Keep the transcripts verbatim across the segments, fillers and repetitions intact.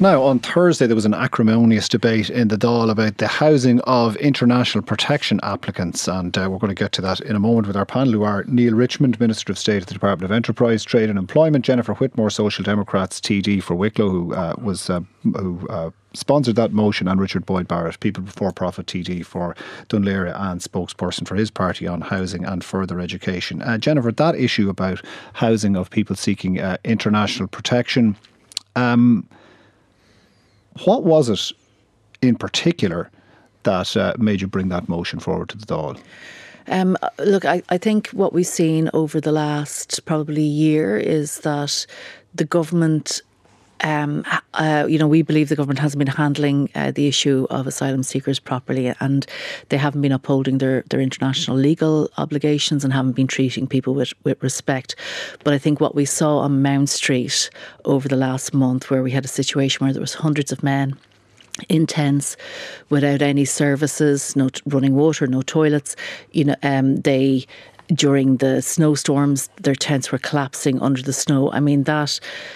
Now, on Thursday, there was an acrimonious debate in the Dáil about the housing of international protection applicants, and uh, we're going to get to that in a moment with our panel, who are Neil Richmond, Minister of State at the Department of Enterprise, Trade and Employment, Jennifer Whitmore, Social Democrats T D for Wicklow, who uh, was uh, who uh, sponsored that motion, and Richard Boyd Barrett, People Before Profit T D for Dún Laoghaire and spokesperson for his party on housing and further education. Uh, Jennifer, that issue about housing of people seeking uh, international protection, um, what was it in particular that uh, made you bring that motion forward to the Dáil? Um, look, I, I think what we've seen over the last probably year is that the government, um, uh, you know, we believe the government hasn't been handling uh, the issue of asylum seekers properly, and they haven't been upholding their, their international legal obligations and haven't been treating people with, with respect. But I think what we saw on Mount Street over the last month, where we had a situation where there was hundreds of men in tents without any services, no t- running water, no toilets. You know, um, they during the snowstorms, their tents were collapsing under the snow. I mean, that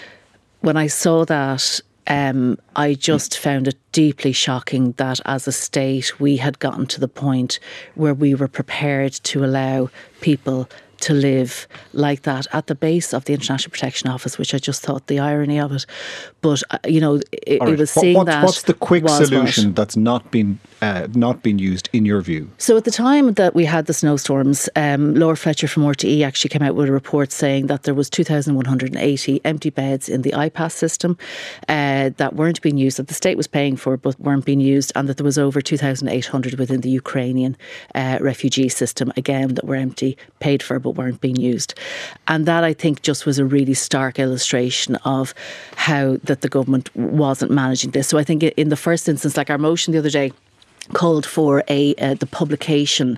when I saw that, um, I just found it deeply shocking that as a state we had gotten to the point where we were prepared to allow people to live like that at the base of the International Protection Office, which I just thought the irony of it. But, uh, you know, it, right. it was seeing what, that... What's the quick solution what? that's not been uh, not been used in your view? So at the time that we had the snowstorms, um, Laura Fletcher from R T E actually came out with a report saying that there was two thousand one hundred eighty empty beds in the I PASS system uh, that weren't being used, that the state was paying for but weren't being used, and that there was over two thousand eight hundred within the Ukrainian uh, refugee system, again, that were empty, paid for but weren't being used. And that, I think, just was a really stark illustration of how that the government wasn't managing this. So I think in the first instance, like our motion the other day called for a uh, the publication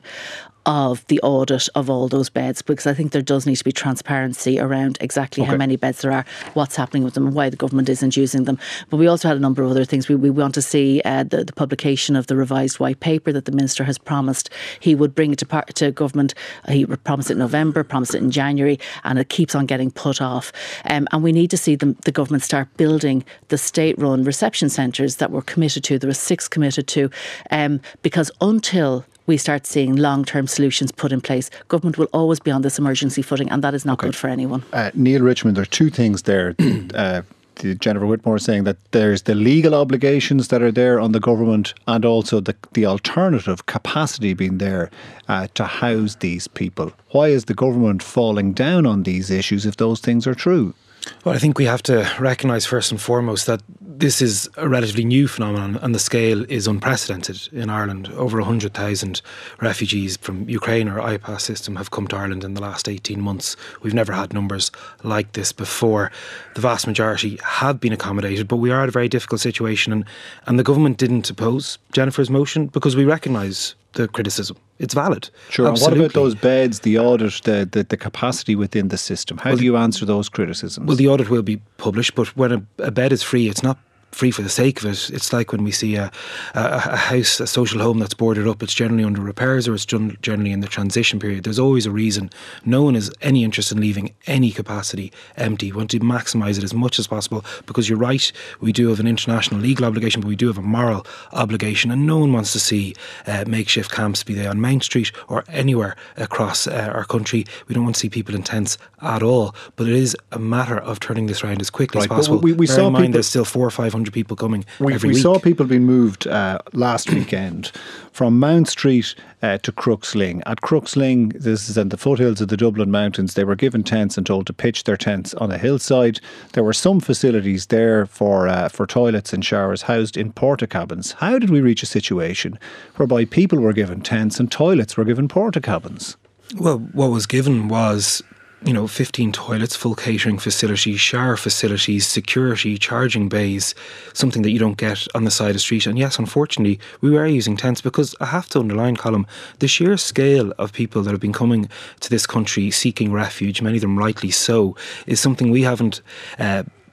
of the audit of all those beds, because I think there does need to be transparency around exactly okay. how many beds there are, what's happening with them, and why the government isn't using them. But we also had a number of other things. We, we want to see uh, the, the publication of the revised white paper that the Minister has promised he would bring it to, par- to government. He promised it in November, promised it in January, and it keeps on getting put off. Um, and we need to see the, the government start building the state-run reception centres that were committed to. There were six committed to, um, because until we start seeing long-term solutions put in place, government will always be on this emergency footing, and that is not okay. good for anyone. Uh, Neil Richmond, there are two things there. uh, the Jennifer Whitmore saying that there's the legal obligations that are there on the government, and also the, the alternative capacity being there uh, to house these people. Why is the government falling down on these issues if those things are true? Well, I think we have to recognise first and foremost that this is a relatively new phenomenon, and the scale is unprecedented in Ireland. Over one hundred thousand refugees from Ukraine or I PASS system have come to Ireland in the last eighteen months. We've never had numbers like this before. The vast majority have been accommodated, but we are at a very difficult situation, and, and the government didn't oppose Jennifer's motion because we recognise the criticism. It's valid. Sure. And what about those beds, the audit, the, the, the capacity within the system? How well, do you answer those criticisms? Well, the audit will be published, but when a, a bed is free, it's not free for the sake of it. It's like when we see a, a, a house, a social home that's boarded up, it's generally under repairs or it's generally in the transition period. There's always a reason. No one has any interest in leaving any capacity empty. We want to maximise it as much as possible, because you're right, we do have an international legal obligation, but we do have a moral obligation, and no one wants to see uh, makeshift camps, be they on Mount Street or anywhere across uh, our country. We don't want to see people in tents at all, but it is a matter of turning this around as quickly right, as possible. We, we Bear saw in mind people, there's still four or five hundred people coming we, every we week. We saw people being moved uh, last weekend from Mount Street uh, to Crooksling. At Crooksling, this is in the foothills of the Dublin Mountains, they were given tents and told to pitch their tents on a hillside. There were some facilities there for uh, for toilets and showers housed in porta cabins. How did we reach a situation whereby people were given tents and toilets were given porta cabins? Well, what was given was, you know, fifteen toilets, full catering facilities, shower facilities, security, charging bays, something that you don't get on the side of the street. And yes, unfortunately, we were using tents because I have to underline, Colm, the sheer scale of people that have been coming to this country seeking refuge, many of them rightly so, is something we haven't uh,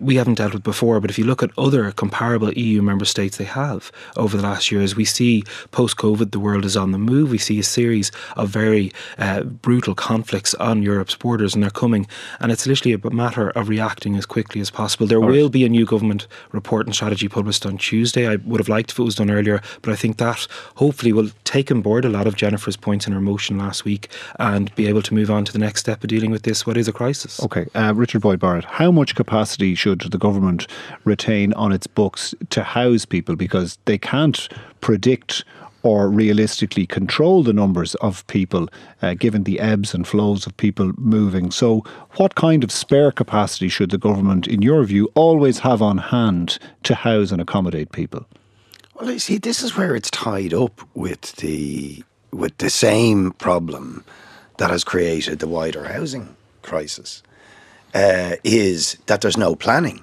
we haven't dealt with before, but if you look at other comparable E U member states, they have over the last years. We see post-COVID, the world is on the move. We see a series of very uh, brutal conflicts on Europe's borders, and they're coming. And it's literally a matter of reacting as quickly as possible. There will be a new government report and strategy published on Tuesday. I would have liked if it was done earlier, but I think that hopefully will take on board a lot of Jennifer's points in her motion last week and be able to move on to the next step of dealing with this, what is a crisis. Okay, uh, Richard Boyd Barrett, how much capacity should the government retain on its books to house people? Because they can't predict or realistically control the numbers of people uh, given the ebbs and flows of people moving. So what kind of spare capacity should the government, in your view, always have on hand to house and accommodate people? Well, you see, this is where it's tied up with the with the same problem that has created the wider housing crisis, uh, is that there's no planning.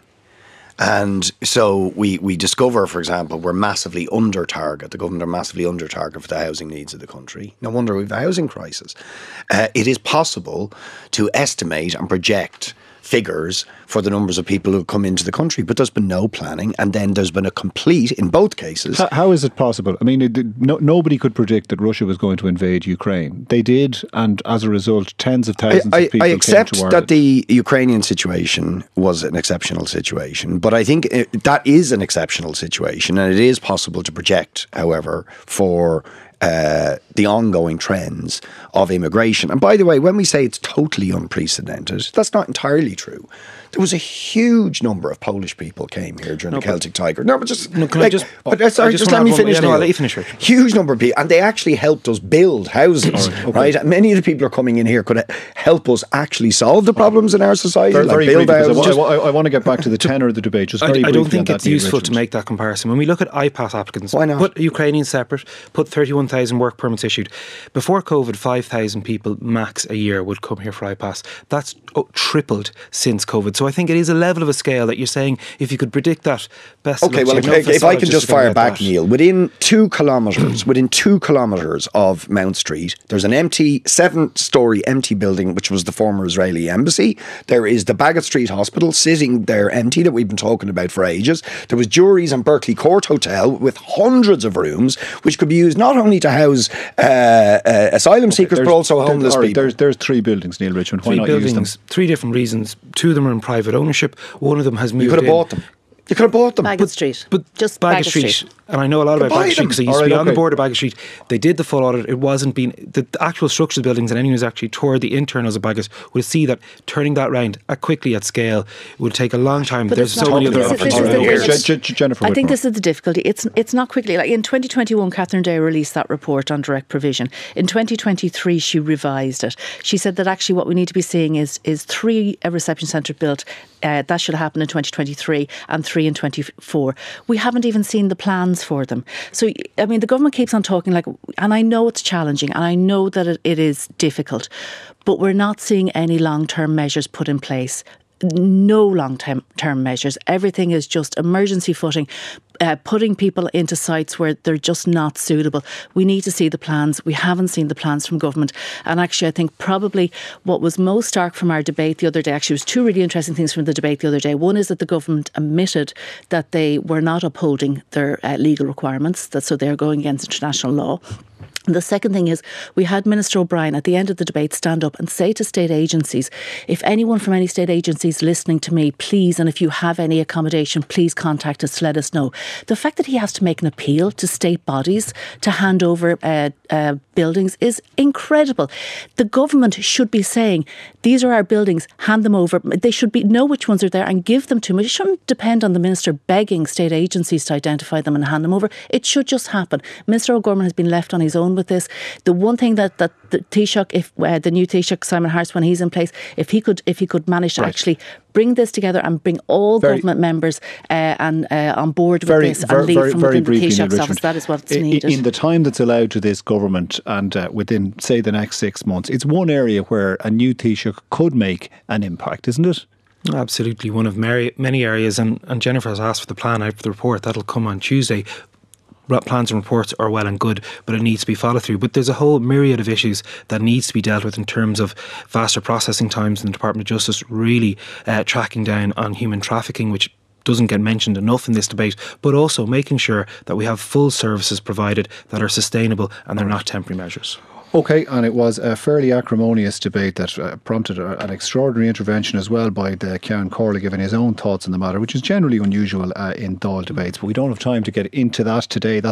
And so we, we discover, for example, we're massively under target. The government are massively under target for the housing needs of the country. No wonder we have a housing crisis. Uh, it is possible to estimate and project figures for the numbers of people who have come into the country, but there's been no planning, and then there's been a complete, in both cases. How, how is it possible? I mean, it, no, nobody could predict that Russia was going to invade Ukraine. They did, and as a result, tens of thousands I, I, of people I accept came to that the Ukrainian situation was an exceptional situation, but I think it, that is an exceptional situation, and it is possible to project, however, for Uh, the ongoing trends of immigration. And by the way, when we say it's totally unprecedented, that's not entirely true. There was a huge number of Polish people came here during no, the Celtic Tiger. No, but just, no, can like, I just, but uh, sorry, just, just let me finish. Yeah, no, I'll let you finish, Richard. Huge number of people, and they actually helped us build houses, right? Okay. right? And many of the people who are coming in here could help us actually solve the problems in our society, very, like very build briefly, houses. I, I, I want to get back to the tenor of the debate. Just very I, I don't think it's useful Richard. to make that comparison. When we look at I PASS applicants, why not? Put Ukrainians separate, put thirty-one thousand work permits issued. Before COVID, five thousand people max a year would come here for I PASS. That's oh, tripled since COVID. So I think it is a level of a scale that you're saying, if you could predict that, best. Okay, well, if, if, if I can just fire back, that. Neil, within two kilometres, within two kilometres of Mount Street, there's an empty, seven-storey empty building, which was the former Israeli embassy. There is the Baggot Street Hospital sitting there empty that we've been talking about for ages. There was Jury's and Berkeley Court Hotel with hundreds of rooms, which could be used not only to house uh, uh, asylum okay, seekers, but also homeless there, people. There's, there's three buildings, Neil Richmond. Why three not buildings, use them? Three different reasons. Two of them are in private ownership. One of them has moved in. You could have bought them. You could have bought them. Baggot Street. But just Baggot Street. Street. And I know a lot about Baggot Street because I used right, to be okay. on the board of Baggot Street. They did the full audit. It wasn't being, the, the actual structure of the buildings, and anyone who's actually toured the internals of Baggot will see that turning that round uh, quickly at scale will take a long time. But There's so not, many other this, options. this right, is okay. J- J- Jennifer I Whitmore. think this is the difficulty. It's it's not quickly. Like in twenty twenty-one, Catherine Day released that report on direct provision. In twenty twenty-three, she revised it. She said that actually what we need to be seeing is is three a reception centre built. Uh, that should happen in twenty twenty-three and three in twenty-four. We haven't even seen the plans for them. So, I mean, the government keeps on talking like, and I know it's challenging and I know that it, it is difficult, but we're not seeing any long-term measures put in place. No long-term term measures. Everything is just emergency footing, uh, putting people into sites where they're just not suitable. We need to see the plans. We haven't seen the plans from government. And actually, I think probably what was most stark from our debate the other day, actually, was two really interesting things from the debate the other day. One is that the government admitted that they were not upholding their uh, legal requirements, that so they're going against international law. And the second thing is, we had Minister O'Brien at the end of the debate stand up and say to state agencies, if anyone from any state agencies listening to me, please, and if you have any accommodation, please contact us to let us know. The fact that he has to make an appeal to state bodies to hand over uh, uh, buildings is incredible. The government should be saying, these are our buildings, hand them over. They should be know which ones are there and give them to them. It shouldn't depend on the minister begging state agencies to identify them and hand them over. It should just happen. Minister O'Gorman has been left on his own with this. The one thing that, that the Taoiseach, if uh, the new Taoiseach, Simon Harris, when he's in place, if he could if he could manage to right. actually bring this together and bring all very, government members uh, and uh, on board with very, this very, and lead very, from very within briefly, the Taoiseach's Richmond, office, that is what's in, needed. In the time that's allowed to this government and uh, within, say, the next six months, it's one area where a new Taoiseach could make an impact, isn't it? Absolutely, one of many areas. And, and Jennifer has asked for the plan out for the report. That'll come on Tuesday. plans and reports are well and good, but it needs to be followed through. But there's a whole myriad of issues that needs to be dealt with in terms of faster processing times in the Department of Justice, really uh, tracking down on human trafficking, which doesn't get mentioned enough in this debate, but also making sure that we have full services provided that are sustainable and they're not temporary measures. Okay, and it was a fairly acrimonious debate that uh, prompted a, an extraordinary intervention as well by the Ciarán Corley, giving his own thoughts on the matter, which is generally unusual uh, in Dáil debates. But we don't have time to get into that today. That's